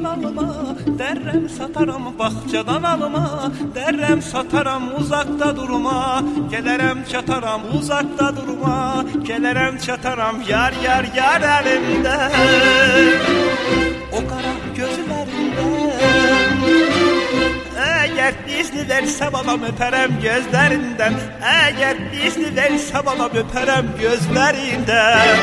Bahçadan alma derrem satarım, bahçadan alma derrem satarım, uzakta durma gelerem çatarım, uzakta durma gelerem çatarım, yar yar yar elimde o kara gözlerinden. Eğer izni verse balam öperem gözlerinden, eğer izni verse balam öperem gözlerinden.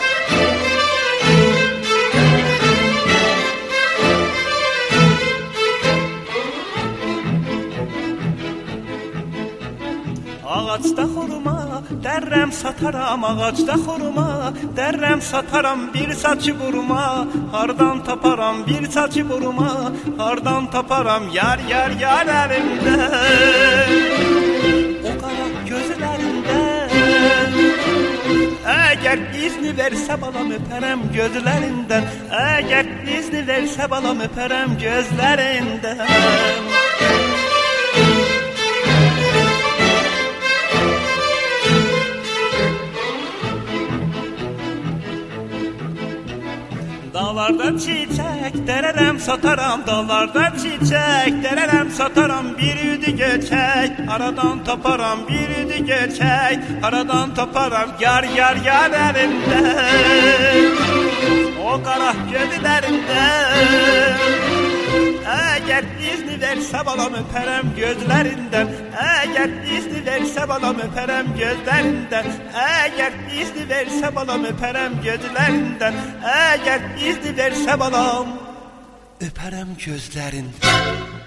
Ağaçta hurma derrem satarım, ağaçta hurma derrem satarım, bir saçı vurma hardan taparam, bir saçı vurma hardan taparam, yar yar yar elimde o kara gözlerinden. Eğer izni verse balam öperem gözlerinden, eğer izni verse balam öperem gözlerinden. Dağlardan çiçek dererem satarım, dağlardan çiçek dererem satarım, bir üdü göçek aradan taparam, bir üdü göçek aradan taparam, yar yar yar elimde o kara gözlerinden. Eğer izni verse balam öperem gözlerinden, eğer izni verse balam öperem gözlerinden, eğer izni verse balam öperem gözlerinden, eğer izni verse balam öperem gözlerinden.